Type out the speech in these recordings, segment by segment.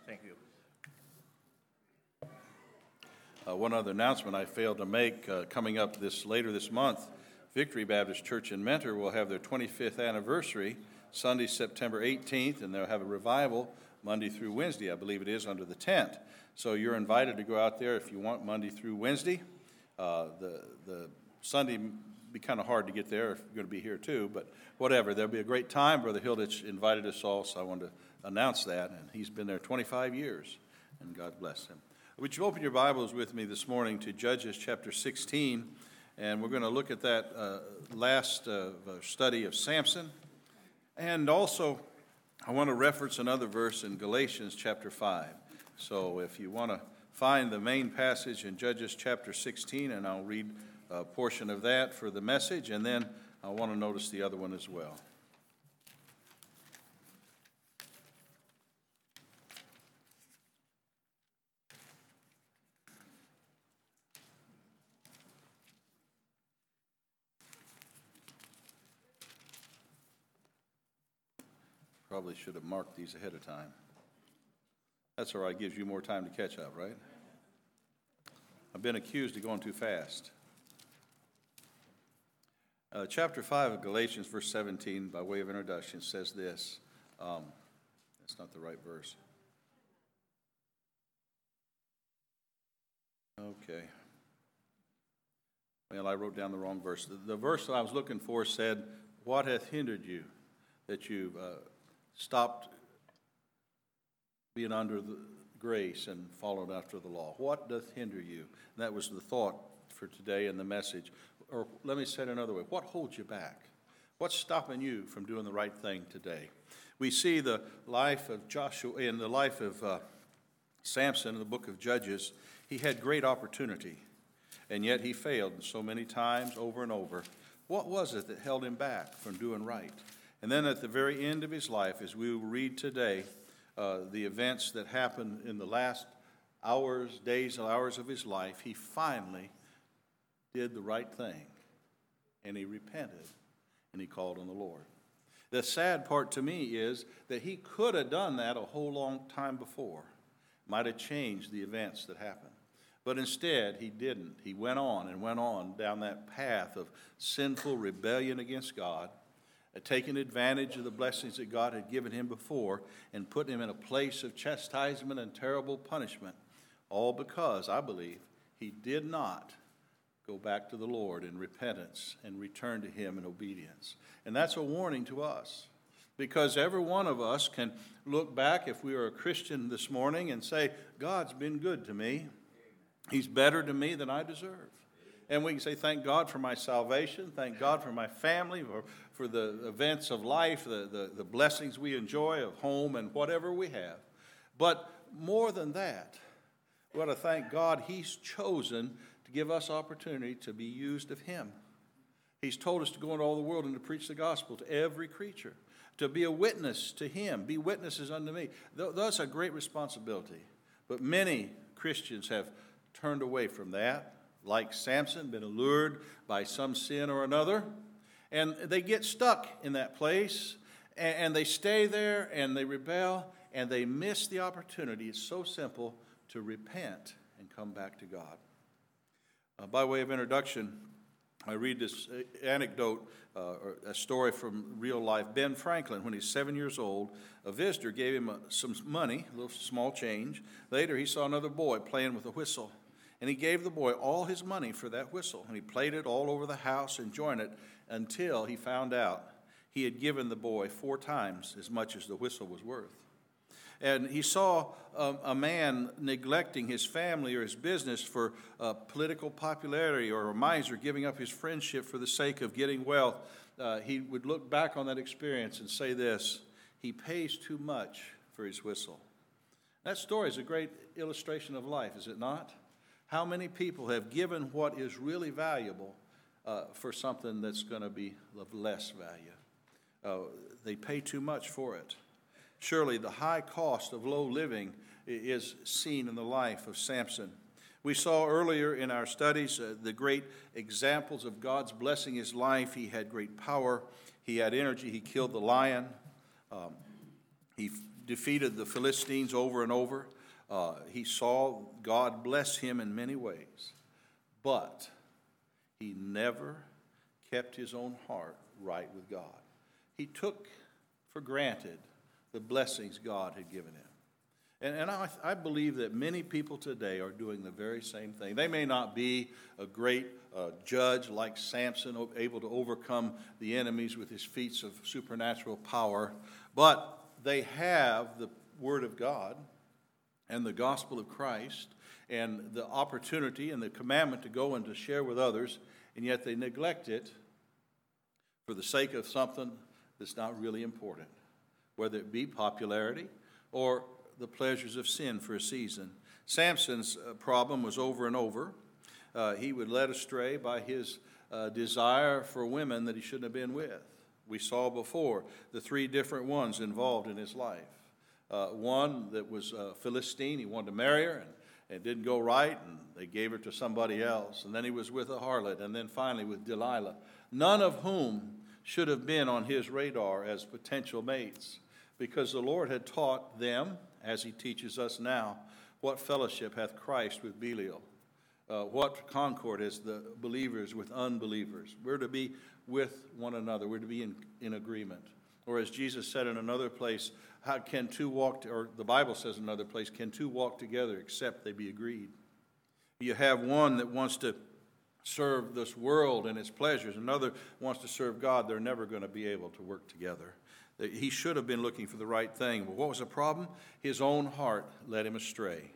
Thank you. One other announcement I failed to make, coming up later this month, Victory Baptist Church in Mentor will have their 25th anniversary, Sunday, September 18th, and they'll have a revival Monday through Wednesday, I believe it is, under the tent. So you're invited to go out there if you want Monday through Wednesday. The Sunday be kind of hard to get there if you're going to be here too, but whatever. There'll be a great time. Brother Hilditch invited us all, so I wanted to announce that, and he's been there 25 years, and God bless him. Would you open your Bibles with me this morning to Judges chapter 16, and we're going to look at that last study of Samson, and also I want to reference another verse in Galatians chapter 5. So if you want to find the main passage in Judges chapter 16, and I'll read a portion of that for the message, and then I want to notice the other one as well. Probably should have marked these ahead of time. That's all right, gives you more time to catch up, right? I've been accused of going too fast. Chapter 5 of Galatians, verse 17, by way of introduction, says this. That's not the right verse. Okay. Well, I wrote down the wrong verse. The verse that I was looking for said, "What hath hindered you that you've stopped being under the grace and followed after the law? What doth hinder you?" And that was the thought for today in the message. Or let me say it another way. What holds you back? What's stopping you from doing the right thing today? We see the life of Joshua in the life of Samson in the book of Judges. He had great opportunity, and yet he failed so many times over and over. What was it that held him back from doing right? And then at the very end of his life, as we will read today, the events that happened in the last days and hours of his life, he finally did the right thing, and he repented, and he called on the Lord. The sad part to me is that he could have done that a whole long time before, might have changed the events that happened. But instead, he didn't. He went on down that path of sinful rebellion against God, taking advantage of the blessings that God had given him before and put him in a place of chastisement and terrible punishment, all because, I believe, he did not go back to the Lord in repentance and return to him in obedience. And that's a warning to us, because every one of us can look back, if we are a Christian this morning, and say, God's been good to me. He's better to me than I deserve. And we can say, thank God for my salvation, thank God for my family, for the events of life, the blessings we enjoy of home and whatever we have. But more than that, we ought to thank God he's chosen to give us opportunity to be used of him. He's told us to go into all the world and to preach the gospel to every creature, to be a witness to him, be witnesses unto me. That's a great responsibility. But many Christians have turned away from that, like Samson, been allured by some sin or another, and they get stuck in that place, and they stay there, and they rebel, and they miss the opportunity. It's so simple to repent and come back to God. By way of introduction, I read this anecdote, or a story from real life. Ben Franklin, when he's 7 years old, a visitor gave him some money, a little small change. Later, he saw another boy playing with a whistle, and he gave the boy all his money for that whistle, and he played it all over the house, enjoying it, until he found out he had given the boy 4 times as much as the whistle was worth. And he saw a man neglecting his family or his business for political popularity, or a miser giving up his friendship for the sake of getting wealth. He would look back on that experience and say this: he pays too much for his whistle. That story is a great illustration of life, is it not? How many people have given what is really valuable for something that's going to be of less value? They pay too much for it. Surely the high cost of low living is seen in the life of Samson. We saw earlier in our studies the great examples of God's blessing his life. He had great power. He had energy. He killed the lion. He defeated the Philistines over and over. He saw God bless him in many ways. But he never kept his own heart right with God. He took for granted the blessings God had given him. And I believe that many people today are doing the very same thing. They may not be a great judge like Samson, able to overcome the enemies with his feats of supernatural power, but they have the Word of God and the gospel of Christ and the opportunity and the commandment to go and to share with others, and yet they neglect it for the sake of something that's not really important, whether it be popularity or the pleasures of sin for a season. Samson's problem was over and over. He would led astray by his desire for women that he shouldn't have been with. We saw before the three different ones involved in his life. One that was a Philistine, he wanted to marry her, and it didn't go right, and they gave her to somebody else. And then he was with a harlot, and then finally with Delilah, none of whom should have been on his radar as potential mates, because the Lord had taught them, as he teaches us now, what fellowship hath Christ with Belial? What concord is the believers with unbelievers? We're to be with one another. We're to be in agreement. Or as Jesus said in another place, how can two walk, or the Bible says in another place, can two walk together except they be agreed? You have one that wants to serve this world and its pleasures. Another wants to serve God. They're never going to be able to work together. He should have been looking for the right thing. But what was the problem? His own heart led him astray.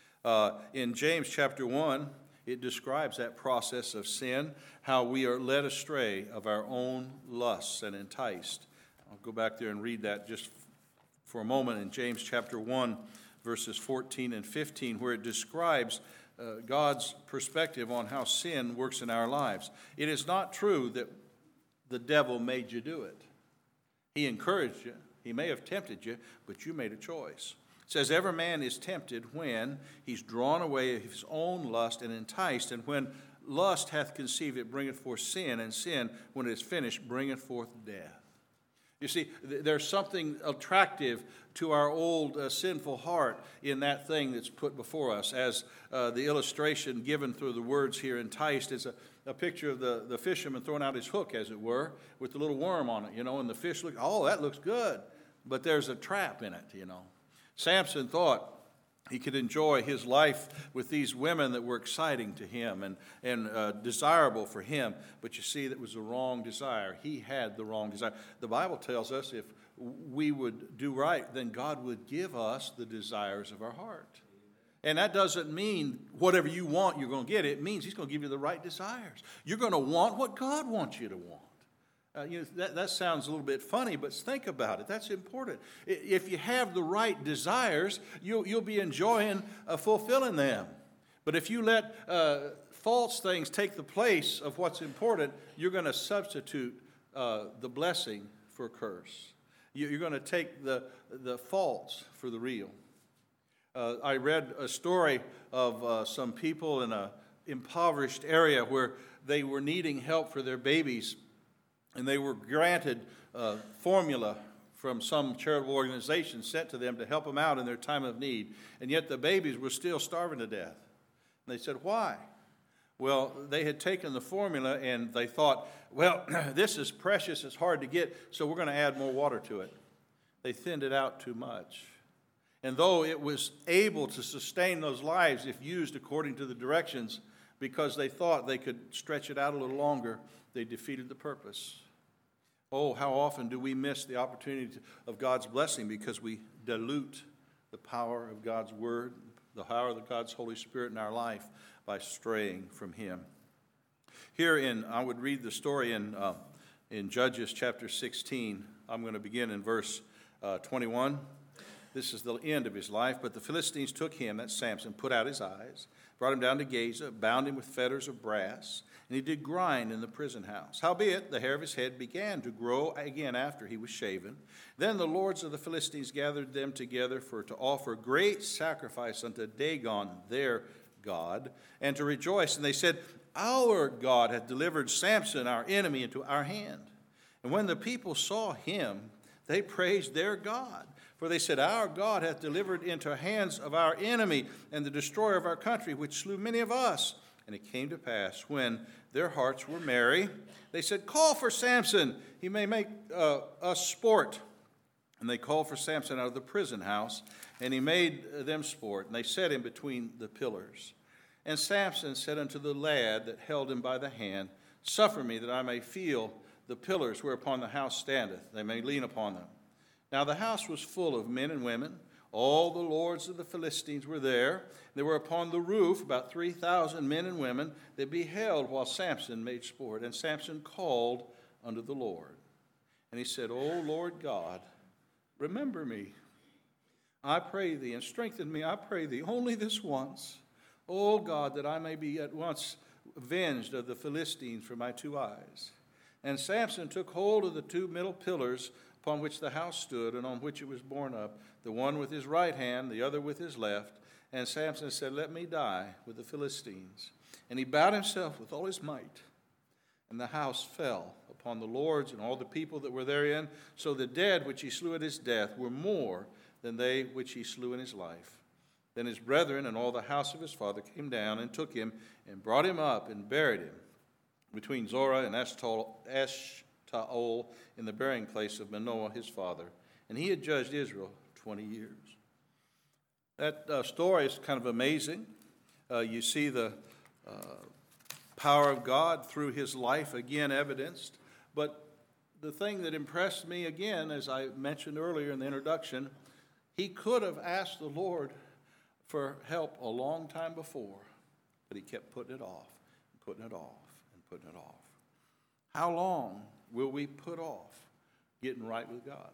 In James chapter 1, it describes that process of sin, how we are led astray of our own lusts and enticed. I'll go back there and read that just for a moment in James chapter 1, verses 14 and 15, where it describes God's perspective on how sin works in our lives. It is not true that the devil made you do it. He encouraged you. He may have tempted you, but you made a choice. It says, every man is tempted when he's drawn away of his own lust and enticed, and when lust hath conceived, it bringeth forth sin, and sin, when it is finished, bringeth forth death. You see, there's something attractive to our old sinful heart in that thing that's put before us. As the illustration given through the words here, enticed, is a picture of the fisherman throwing out his hook, as it were, with the little worm on it, and the fish look, oh, that looks good. But there's a trap in it, Samson thought he could enjoy his life with these women that were exciting to him and desirable for him. But you see, that was the wrong desire. He had the wrong desire. The Bible tells us if we would do right, then God would give us the desires of our heart. And that doesn't mean whatever you want, you're going to get it. It means he's going to give you the right desires. You're going to want what God wants you to want. That sounds a little bit funny, but think about it. That's important. If you have the right desires, you'll be enjoying fulfilling them. But if you let false things take the place of what's important, you're going to substitute the blessing for a curse. You're going to take the false for the real. I read a story of some people in an impoverished area where they were needing help for their babies. And they were granted formula from some charitable organization sent to them to help them out in their time of need. And yet the babies were still starving to death. And they said, why? Well, they had taken the formula and they thought, well, this is precious, it's hard to get, so we're going to add more water to it. They thinned it out too much. And though it was able to sustain those lives if used according to the directions, because they thought they could stretch it out a little longer, they defeated the purpose. Oh, how often do we miss the opportunity of God's blessing because we dilute the power of God's Word, the power of God's Holy Spirit in our life by straying from Him. Here I would read the story in Judges chapter 16. I'm going to begin in verse 21. This is the end of his life. But the Philistines took him, that's Samson, put out his eyes, brought him down to Gaza, bound him with fetters of brass, and he did grind in the prison house. Howbeit, the hair of his head began to grow again after he was shaven. Then the lords of the Philistines gathered them together to offer great sacrifice unto Dagon, their god, and to rejoice. And they said, our God hath delivered Samson, our enemy, into our hand. And when the people saw him, They praised their God. For they said, Our God hath delivered into hands of our enemy and the destroyer of our country, which slew many of us. And it came to pass, when their hearts were merry, they said, Call for Samson, he may make us sport. And they called for Samson out of the prison house, and he made them sport. And they set him between the pillars. And Samson said unto the lad that held him by the hand, Suffer me that I may feel the pillars whereupon the house standeth, they may lean upon them. Now the house was full of men and women. All the lords of the Philistines were there. There were upon the roof about 3,000 men and women that beheld while Samson made sport. And Samson called unto the Lord. And he said, O Lord God, remember me, I pray thee, and strengthen me, I pray thee, only this once. O God, that I may be at once avenged of the Philistines for my 2 eyes. And Samson took hold of the 2 middle pillars upon which the house stood, and on which it was borne up, the one with his right hand, the other with his left. And Samson said, Let me die with the Philistines. And he bowed himself with all his might. And the house fell upon the lords and all the people that were therein. So the dead which he slew at his death were more than they which he slew in his life. Then his brethren and all the house of his father came down and took him and brought him up and buried him between Zorah and Eshtaol in the burying place of Manoah his father. And he had judged Israel 20 years. That story is kind of amazing. You see the power of God through his life again evidenced. But the thing that impressed me again, as I mentioned earlier in the introduction, he could have asked the Lord for help a long time before, but he kept putting it off, and putting it off, and putting it off. How long will we put off getting right with God?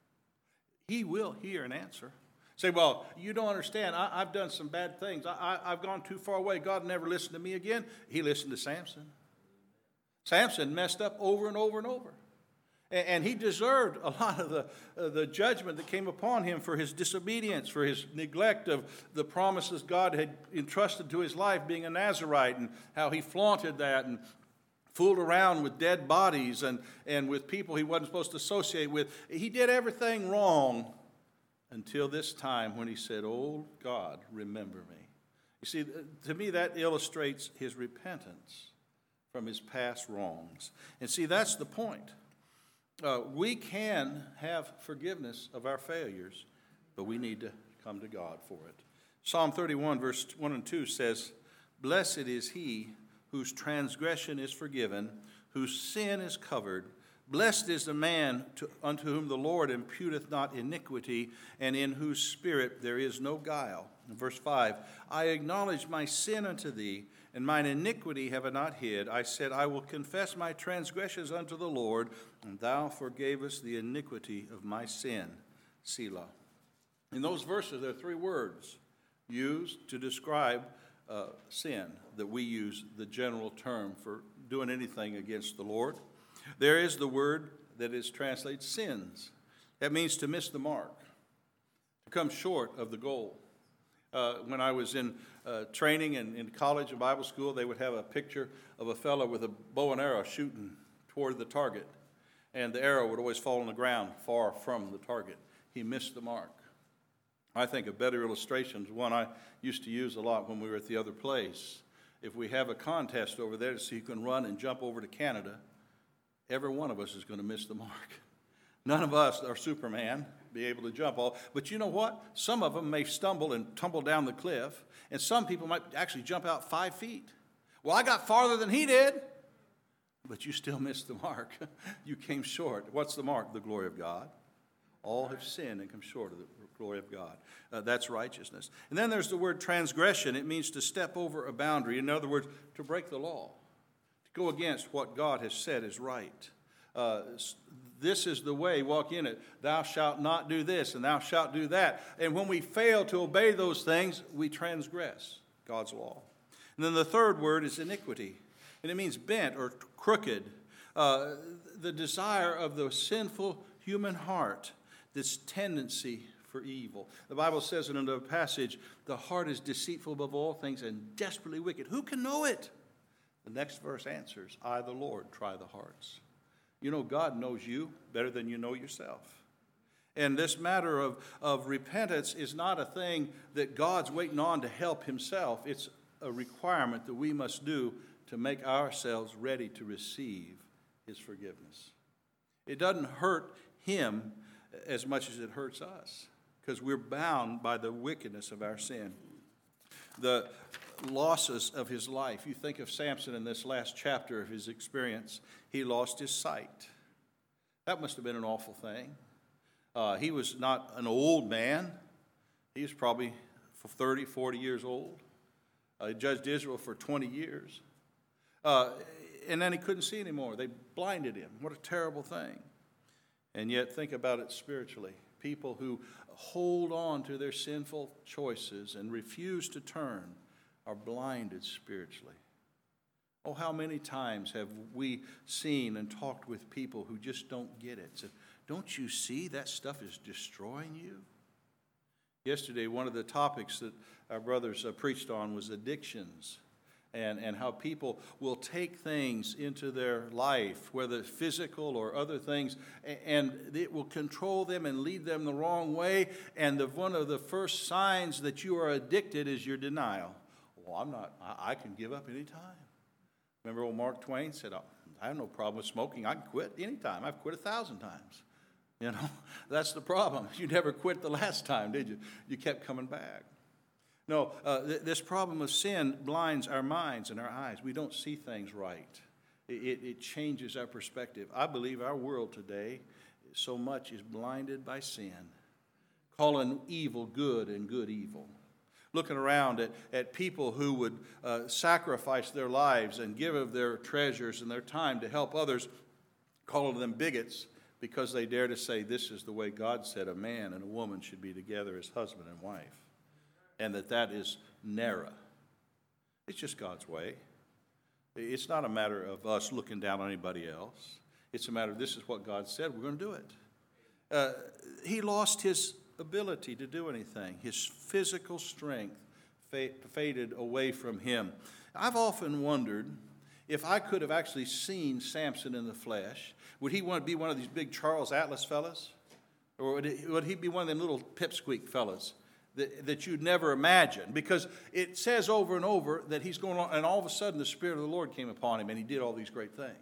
He will hear and answer. Say, well, you don't understand. I've done some bad things. I've gone too far away. God never listened to me again. He listened to Samson. Samson messed up over and over and over. And he deserved a lot of the judgment that came upon him for his disobedience, for his neglect of the promises God had entrusted to his life, being a Nazirite, and how he flaunted that and fooled around with dead bodies and with people he wasn't supposed to associate with. He did everything wrong until this time when he said, Oh, God, remember me. You see, to me, that illustrates his repentance from his past wrongs. And see, that's the point. We can have forgiveness of our failures, but we need to come to God for it. Psalm 31, verse 1 and 2 says, Blessed is he whose transgression is forgiven, whose sin is covered. Blessed is the man unto whom the Lord imputeth not iniquity, and in whose spirit there is no guile. In verse 5, I acknowledge my sin unto thee, and mine iniquity have I not hid. I said, I will confess my transgressions unto the Lord, and thou forgavest the iniquity of my sin. Selah. In those verses, there are 3 words used to describe sin, that we use the general term for doing anything against the Lord. There is the word that is translated sins. That means to miss the mark, to come short of the goal. When I was in training and in college and Bible school, they would have a picture of a fellow with a bow and arrow shooting toward the target. And the arrow would always fall on the ground far from the target. He missed the mark. I think a better illustration is one I used to use a lot when we were at the other place. If we have a contest over there to see who can run and jump over to Canada, every one of us is going to miss the mark. None of us are Superman, be able to jump all. But you know what? Some of them may stumble and tumble down the cliff, and some people might actually jump out 5 feet. Well, I got farther than he did, but you still missed the mark. You came short. What's the mark? The glory of God. All have sinned and come short of the glory of God. That's righteousness. And then there's the word transgression. It means to step over a boundary. In other words, to break the law, to go against what God has said is right. This is the way, walk in it. Thou shalt not do this, and thou shalt do that. And when we fail to obey those things, we transgress God's law. And then the third word is iniquity. And it means bent or crooked. The desire of the sinful human heart, this tendency for evil. The Bible says in another passage, the heart is deceitful above all things and desperately wicked. Who can know it? The next verse answers, I, the Lord, try the hearts. You know, God knows you better than you know yourself. And this matter of repentance is not a thing that God's waiting on to help himself. It's a requirement that we must do to make ourselves ready to receive his forgiveness. It doesn't hurt him as much as it hurts us, because we're bound by the wickedness of our sin. The losses of his life. You think of Samson in this last chapter of his experience. He lost his sight. That must have been an awful thing. He was not an old man. He was probably 30, 40 years old. He judged Israel for 20 years. And then he couldn't see anymore. They blinded him. What a terrible thing. And yet, think about it spiritually. People who hold on to their sinful choices and refuse to turn are blinded spiritually. Oh, how many times have we seen and talked with people who just don't get it? So, don't you see that stuff is destroying you? Yesterday, one of the topics that our brothers preached on was addictions, and how people will take things into their life, whether physical or other things, and it will control them and lead them the wrong way. And one of the first signs that you are addicted is your denial. Well, I can give up any time. Remember old Mark Twain said, I have no problem with smoking. I can quit anytime. I've quit 1,000 times. You know, that's the problem. You never quit the last time, did you? You kept coming back. No, this problem of sin blinds our minds and our eyes. We don't see things right. It changes our perspective. I believe our world today so much is blinded by sin, calling evil good and good evil. Looking around at people who would sacrifice their lives and give of their treasures and their time to help others, calling them bigots because they dare to say this is the way God said a man and a woman should be together as husband and wife, and that is narrow. It's just God's way. It's not a matter of us looking down on anybody else. It's a matter of this is what God said, we're going to do it. He lost his ability to do anything. His physical strength faded away from him. I've often wondered if I could have actually seen Samson in the flesh, would he want to be one of these big Charles Atlas fellas? Or would he be one of them little pipsqueak fellas that you'd never imagine? Because it says over and over that he's going on, and all of a sudden the Spirit of the Lord came upon him and he did all these great things.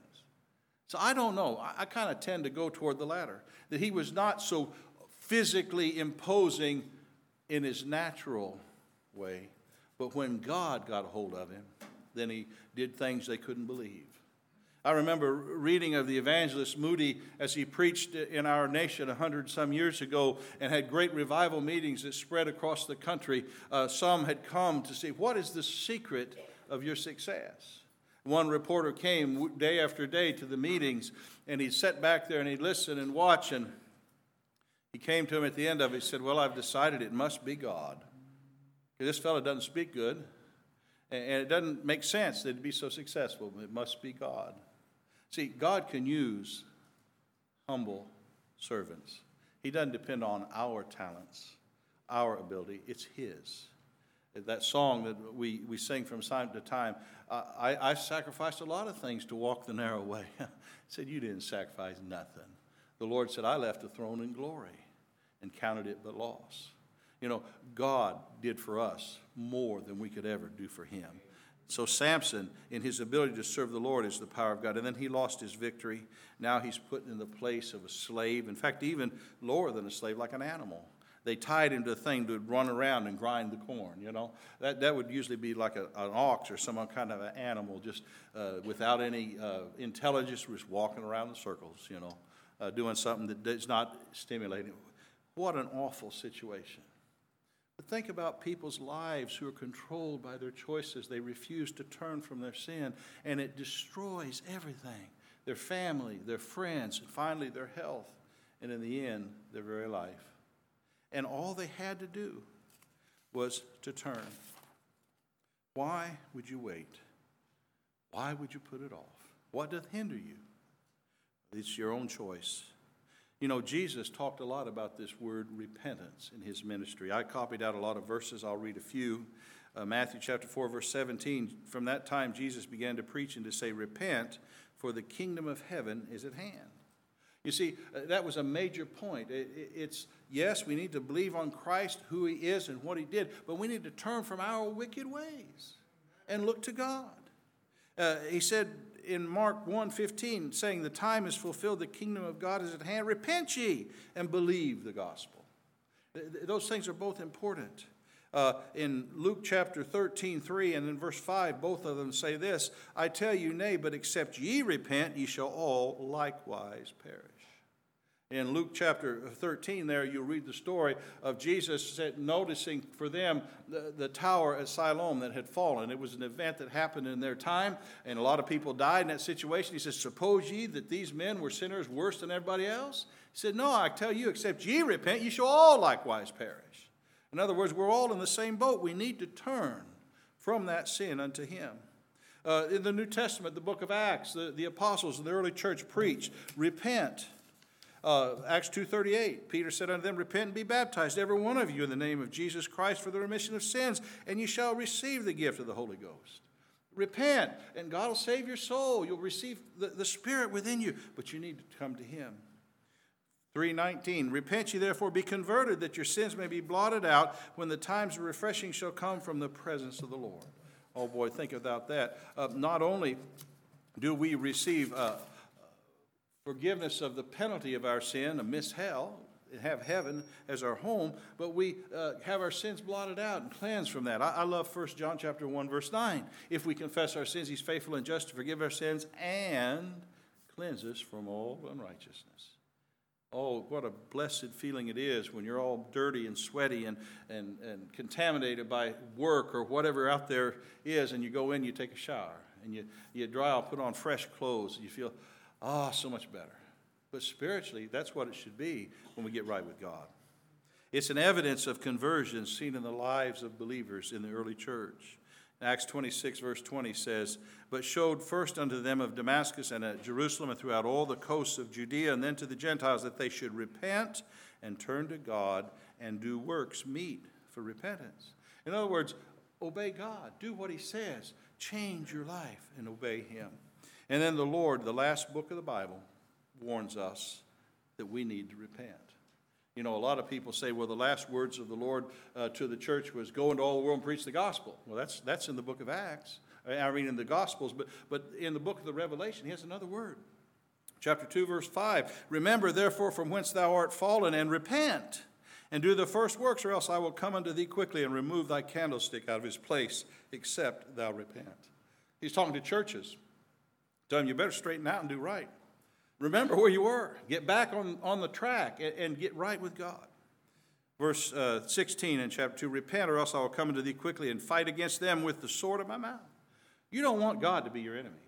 So I don't know. I kind of tend to go toward the latter, that he was not so physically imposing in his natural way, but when God got a hold of him, then he did things they couldn't believe. I remember reading of the evangelist Moody as he preached in our nation 100-some years ago and had great revival meetings that spread across the country. Some had come to see, what is the secret of your success? One reporter came day after day to the meetings, and he'd sit back there and he'd listen and watch, and he came to him at the end of it. He said, well, I've decided it must be God. This fellow doesn't speak good, and it doesn't make sense that he'd be so successful. It must be God. See, God can use humble servants. He doesn't depend on our talents, our ability. It's his. That song that we sing from time to time, I sacrificed a lot of things to walk the narrow way. He said, you didn't sacrifice nothing. The Lord said, I left the throne in glory and counted it but loss. You know, God did for us more than we could ever do for him. So Samson, in his ability to serve the Lord, is the power of God. And then he lost his victory. Now he's put in the place of a slave. In fact, even lower than a slave, like an animal. They tied him to a thing to run around and grind the corn, you know. That would usually be like an ox or some kind of an animal, just without any intelligence, just walking around in circles, you know, doing something that is not stimulating. What an awful situation. But think about people's lives who are controlled by their choices. They refuse to turn from their sin, and it destroys everything. Their family, their friends, and finally their health, and in the end, their very life. And all they had to do was to turn. Why would you wait? Why would you put it off? What doth hinder you? It's your own choice. You know, Jesus talked a lot about this word repentance in his ministry. I copied out a lot of verses. I'll read a few. Matthew chapter 4, verse 17. From that time, Jesus began to preach and to say, repent, for the kingdom of heaven is at hand. You see, that was a major point. It's, yes, we need to believe on Christ, who he is and what he did, but we need to turn from our wicked ways and look to God. He said in Mark 1:15, saying, the time is fulfilled, the kingdom of God is at hand. Repent ye and believe the gospel. Those things are both important. In Luke chapter 13:3 and in verse 5, both of them say this, I tell you, nay, but except ye repent, ye shall all likewise perish. In Luke chapter 13 there, you'll read the story of Jesus noticing for them the tower at Siloam that had fallen. It was an event that happened in their time, and a lot of people died in that situation. He says, suppose ye that these men were sinners worse than everybody else? He said, no, I tell you, except ye repent, ye shall all likewise perish. In other words, we're all in the same boat. We need to turn from that sin unto him. In the New Testament, the book of Acts, the apostles in the early church preached, repent. Acts 2:38, Peter said unto them, repent and be baptized, every one of you, in the name of Jesus Christ for the remission of sins, and you shall receive the gift of the Holy Ghost. Repent, and God will save your soul. You'll receive the Spirit within you, but you need to come to him. 3:19, repent ye therefore, be converted, that your sins may be blotted out, when the times of refreshing shall come from the presence of the Lord. Oh boy, think about that. Not only do we receive forgiveness of the penalty of our sin, and miss hell, and have heaven as our home, but we have our sins blotted out and cleansed from that. I love 1 John chapter 1, verse 9. If we confess our sins, he's faithful and just to forgive our sins and cleanse us from all unrighteousness. Oh, what a blessed feeling it is when you're all dirty and sweaty and contaminated by work or whatever out there is, and you go in, you take a shower, and you dry off, put on fresh clothes, and you feel, so much better. But spiritually, that's what it should be when we get right with God. It's an evidence of conversion seen in the lives of believers in the early church. Acts 26, verse 20 says, but showed first unto them of Damascus and at Jerusalem and throughout all the coasts of Judea, and then to the Gentiles, that they should repent and turn to God and do works meet for repentance. In other words, obey God. Do what he says. Change your life and obey him. And then the Lord, the last book of the Bible, warns us that we need to repent. You know, a lot of people say, well, the last words of the Lord to the church was, go into all the world and preach the gospel. Well, that's in the book of Acts. I mean, in the Gospels, but in the book of the Revelation, he has another word. Chapter 2, verse 5, remember, therefore, from whence thou art fallen, and repent, and do the first works, or else I will come unto thee quickly and remove thy candlestick out of his place, except thou repent. He's talking to churches. Telling them, you better straighten out and do right. Remember where you were. Get back on the track and get right with God. Verse 16 in chapter 2, repent, or else I will come unto thee quickly and fight against them with the sword of my mouth. You don't want God to be your enemy.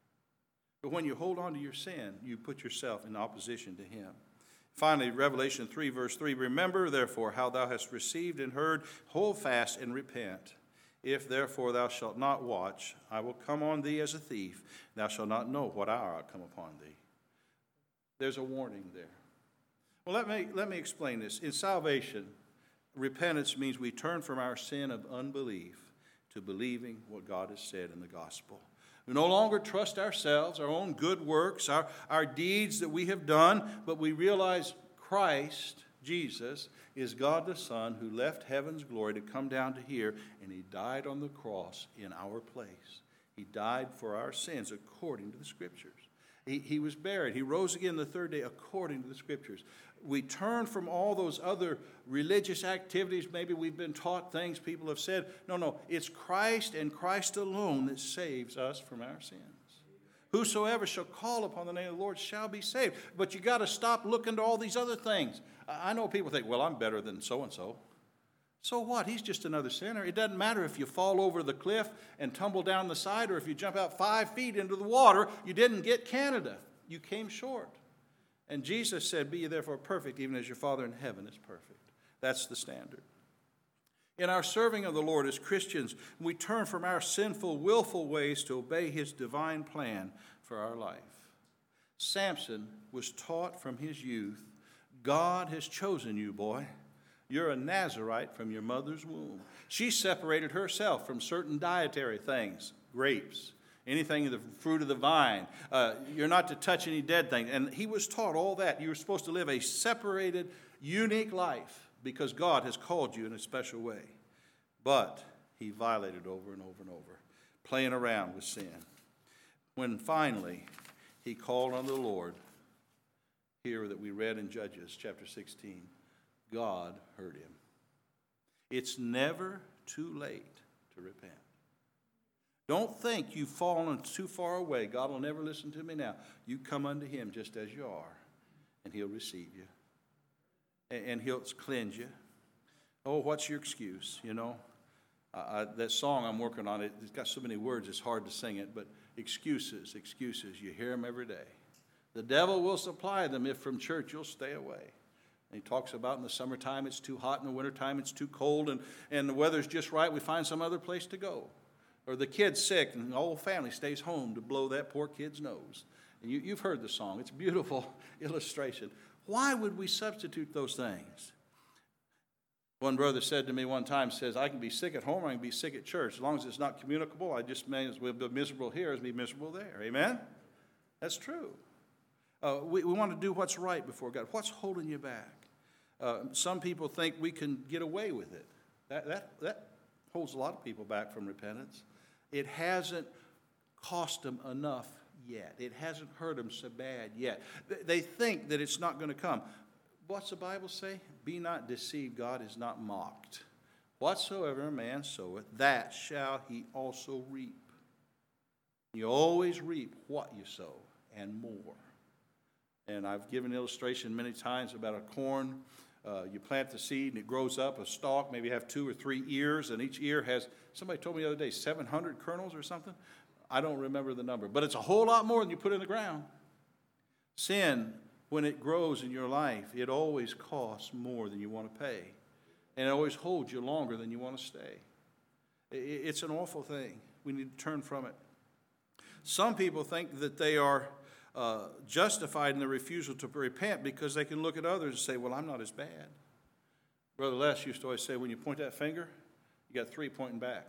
But when you hold on to your sin, you put yourself in opposition to him. Finally, Revelation 3, verse 3, remember, therefore, how thou hast received and heard, hold fast and repent. If therefore thou shalt not watch, I will come on thee as a thief. Thou shalt not know what hour I come upon thee. There's a warning there. Well, let me explain this. In salvation, repentance means we turn from our sin of unbelief to believing what God has said in the gospel. We no longer trust ourselves, our own good works, our deeds that we have done, but we realize Christ, Jesus, is God the Son who left heaven's glory to come down to here, and he died on the cross in our place. He died for our sins according to the Scriptures. He was buried. He rose again the third day according to the Scriptures. We turn from all those other religious activities. Maybe we've been taught things people have said. No, it's Christ and Christ alone that saves us from our sins. Whosoever shall call upon the name of the Lord shall be saved. But you got to stop looking to all these other things. I know people think, well, I'm better than so-and-so. So what? He's just another sinner. It doesn't matter if you fall over the cliff and tumble down the side, or if you jump out 5 feet into the water. You didn't get Canada. You came short. And Jesus said, be ye therefore perfect, even as your Father in heaven is perfect. That's the standard. In our serving of the Lord as Christians, we turn from our sinful, willful ways to obey his divine plan for our life. Samson was taught from his youth, God has chosen you, boy. You're a Nazarite from your mother's womb. She separated herself from certain dietary things, grapes anything of the fruit of the vine. You're not to touch any dead thing. And he was taught all that. You were supposed to live a separated, unique life because God has called you in a special way. But he violated over and over and over, playing around with sin. When finally he called on the Lord, here that we read in Judges chapter 16, God heard him. It's never too late to repent. Don't think you've fallen too far away. God will never listen to me now. You come unto him just as you are, and he'll receive you. And he'll cleanse you. Oh, what's your excuse, you know? That song I'm working on, it's got so many words, it's hard to sing it, but excuses, excuses. You hear them every day. The devil will supply them if from church you'll stay away. And he talks about in the summertime it's too hot, in the wintertime it's too cold, and the weather's just right, we find some other place to go. Or the kid's sick and the whole family stays home to blow that poor kid's nose. And you've heard the song. It's a beautiful illustration. Why would we substitute those things? One brother said to me one time, says, I can be sick at home or I can be sick at church. As long as it's not communicable, I just may as well be miserable here as be miserable there. Amen? That's true. We want to do what's right before God. What's holding you back? Some people think we can get away with it. That holds a lot of people back from repentance. It hasn't cost them enough yet. It hasn't hurt them so bad yet. They think that it's not going to come. What's the Bible say? Be not deceived, God is not mocked. Whatsoever a man soweth, that shall he also reap. You always reap what you sow, and more. And I've given an illustration many times about a corn. You plant the seed and it grows up, a stalk, maybe have 2 or 3 ears, and each ear has, somebody told me the other day, 700 kernels or something. I don't remember the number, but it's a whole lot more than you put in the ground. Sin, when it grows in your life, it always costs more than you want to pay. And it always holds you longer than you want to stay. It's an awful thing. We need to turn from it. Some people think that they are justified in their refusal to repent because they can look at others and say, well, I'm not as bad. Brother Les used to always say, when you point that finger, you got 3 pointing back.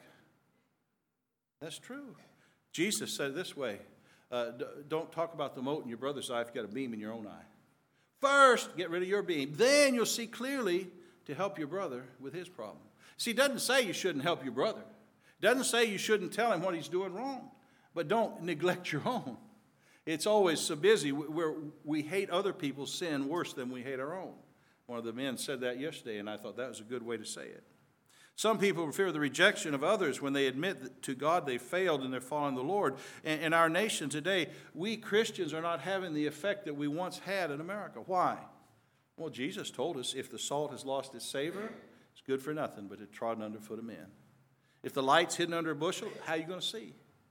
That's true. Jesus said it this way, don't talk about the mote in your brother's eye if you've got a beam in your own eye. First, get rid of your beam. Then you'll see clearly to help your brother with his problem. See, it doesn't say you shouldn't help your brother. It doesn't say you shouldn't tell him what he's doing wrong. But don't neglect your own. It's always so busy where we hate other people's sin worse than we hate our own. One of the men said that yesterday, and I thought that was a good way to say it. Some people fear the rejection of others when they admit that to God they failed and they're following the Lord. And in our nation today, we Christians are not having the effect that we once had in America. Why? Well, Jesus told us if the salt has lost its savor, it's good for nothing but it's trodden underfoot of men. If the light's hidden under a bushel, how are you going to see?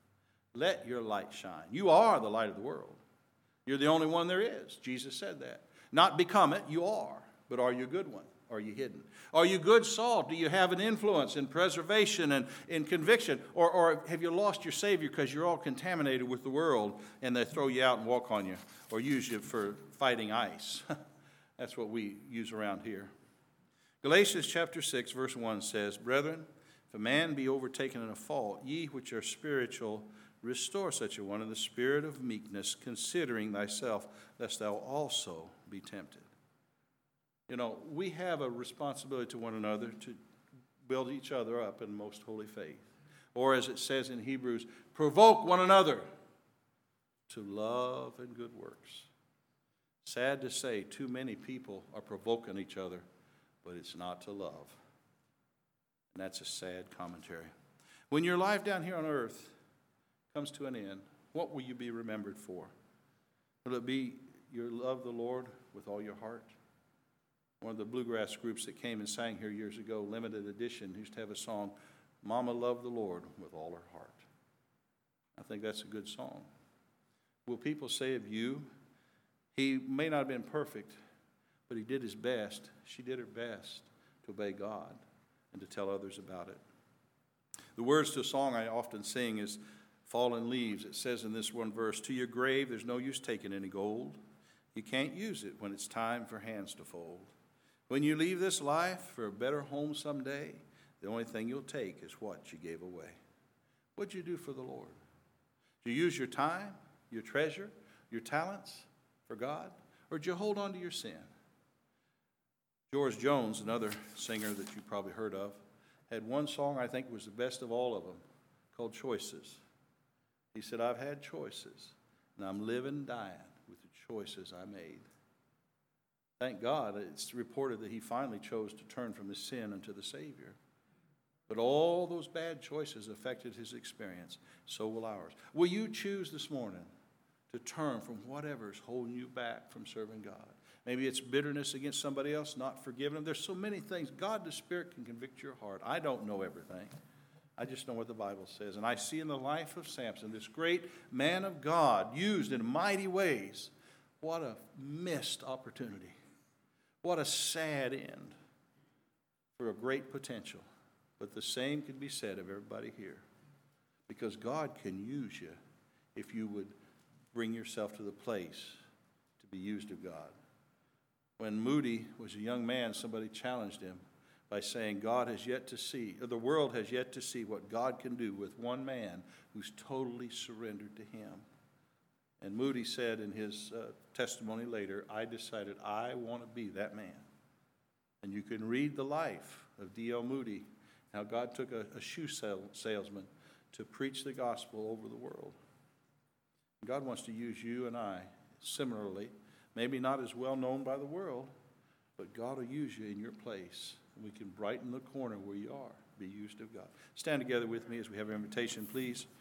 Let your light shine. You are the light of the world. You're the only one there is. Jesus said that. Not become it, you are. But are you a good one? Are you hidden? Are you good salt? Do you have an influence in preservation and in conviction? Or have you lost your Savior because you're all contaminated with the world and they throw you out and walk on you or use you for fighting ice? That's what we use around here. Galatians chapter 6, verse 1 says, Brethren, if a man be overtaken in a fault, ye which are spiritual, restore such a one in the spirit of meekness, considering thyself, lest thou also be tempted. You know, we have a responsibility to one another to build each other up in most holy faith. Or as it says in Hebrews, provoke one another to love and good works. Sad to say, too many people are provoking each other, but it's not to love. And that's a sad commentary. When your life down here on earth comes to an end, what will you be remembered for? Will it be you love the Lord with all your heart? One of the bluegrass groups that came and sang here years ago, limited edition, used to have a song, Mama loved the Lord with all her heart. I think that's a good song. Will people say of you, he may not have been perfect, but he did his best. She did her best to obey God and to tell others about it. The words to a song I often sing is Fallen Leaves. It says in this one verse, to your grave there's no use taking any gold. You can't use it when it's time for hands to fold. When you leave this life for a better home someday, the only thing you'll take is what you gave away. What'd you do for the Lord? Do you use your time, your treasure, your talents for God? Or do you hold on to your sin? George Jones, another singer that you probably heard of, had one song I think was the best of all of them, called Choices. He said, I've had choices, and I'm living and dying with the choices I made. Thank God, it's reported that he finally chose to turn from his sin unto the Savior. But all those bad choices affected his experience. So will ours. Will you choose this morning to turn from whatever's holding you back from serving God? Maybe it's bitterness against somebody else, not forgiving them. There's so many things. God, the Spirit, can convict your heart. I don't know everything. I just know what the Bible says. And I see in the life of Samson, this great man of God, used in mighty ways. What a missed opportunity. What a sad end for a great potential. But the same can be said of everybody here. Because God can use you if you would bring yourself to the place to be used of God. When Moody was a young man, somebody challenged him by saying, God has yet to see, or the world has yet to see what God can do with one man who's totally surrendered to him. And Moody said in his testimony later, I decided I want to be that man. And you can read the life of D.L. Moody, how God took a shoe salesman to preach the gospel over the world. God wants to use you and I similarly, maybe not as well known by the world, but God will use you in your place. And we can brighten the corner where you are, be used of God. Stand together with me as we have our invitation, please.